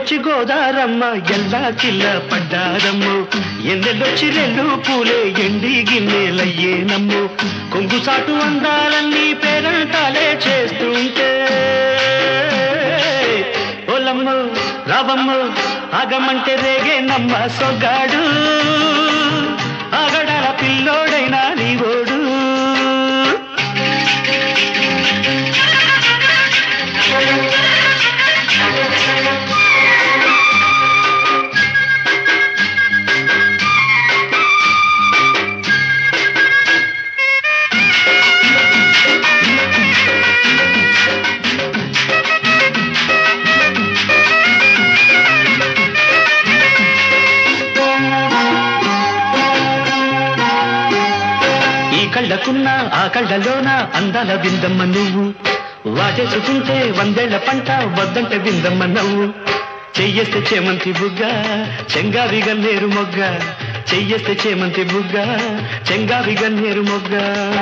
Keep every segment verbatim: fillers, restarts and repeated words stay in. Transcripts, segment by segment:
వచ్చి గోదారమ్మ ఎల్లా కిల్ల పడ్డారమ్ము ఎన్నెల్లొచ్చి రెండు పూలే ఎండి గిన్నెలయ్యేనమ్ము కొంగు సాటు అందాలన్నీ పేరంటాలే చేస్తుంటే ఓలమ్ము రావమ్ము ఆగమంటే రేగే నమ్మ సొగ్గాడు ఆగడాల పిల్లోడైనా నీవోడు కళ్ళకున్న ఆ కళ్ళలోన అందాల విందమ్మ నువ్వు వాటేసుకుంటే వందేళ్ల పంట వద్దంటే విందమ్మ నవ్వు చెయ్యేస్తే చేమంతి బుగ్గ చెంగావి గన్నేరు మొగ్గ చెయ్యేస్తే చేమంతి బుగ్గ చెంగావి గన్నేరు మొగ్గ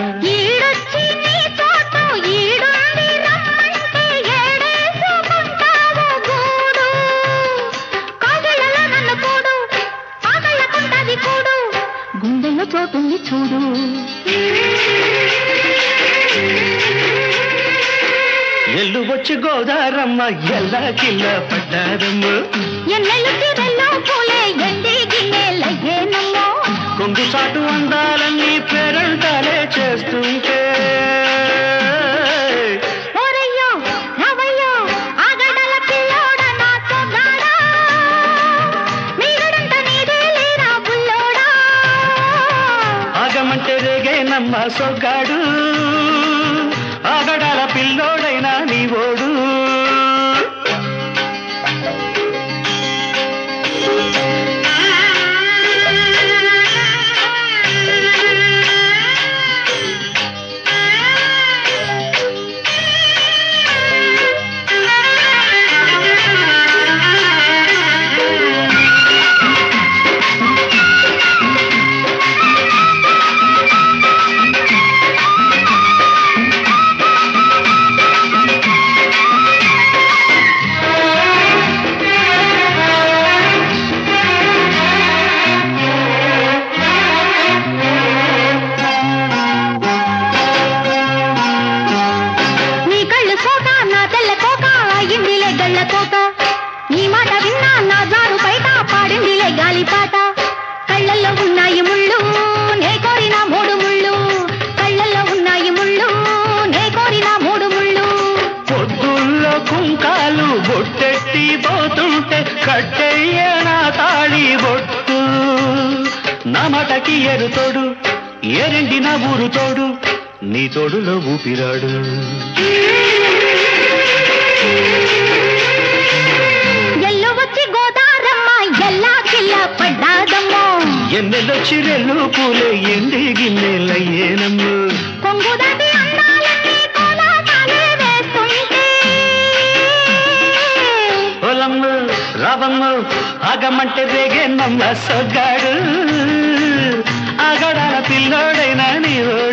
గుండెల్లో చోటుంది చూడు ఎల్లు వచ్చి గోదారమ్మ ఎల్లా కిల్ల పడ్డారమ్మ ఎన్నెల్లు తీరెల్లో పూలే ఎండి గిన్నెలయ్యేనమ్మో కొంగు సాటు అందాలన్నీ పేరంటాలే చేస్తుంటే ఓరయ్యో రావయ్యో ఆగడల పిల్లోడ నా సొగాడా మీరడంత నీదే లేరా బుల్లోడా ఆగమంటే రేగే నమ్మ సొగ్గాడు ఆగడాల పిల్లోడైనా నీవోడు నీ మాట విన్నా నా జారు బయట పాడిందిలే గాలిపాట కళ్ళల్లో ఉన్నాయి ముళ్ళు నే కోరిన మూడు ముళ్ళు కళ్ళల్లో ఉన్నాయి ముళ్ళు నే కోరిన మూడు ముళ్ళు పొద్దుల్లో కుంకాలు బొట్టెట్టి పోతుంటే కట్టెయ్య నా తాళి బొట్టు నా మాటకి ఎరు తోడు ఏరెండి నా ఊరు తోడు నీ తోడులో ఊపిరాడు ఎన్నెల్లొచ్చి రెండు పూలే ఎండి గిన్నెలయ్యేనమ్ము కొంగు దాటి అందాలన్నీ కోలాటాలే వేస్తుంటే ఓలమ్ము రావమ్ము ఆగమంటే రేగే నమ్మ సొగ్గాడు ఆగడాల పిల్లోడైనా నీవు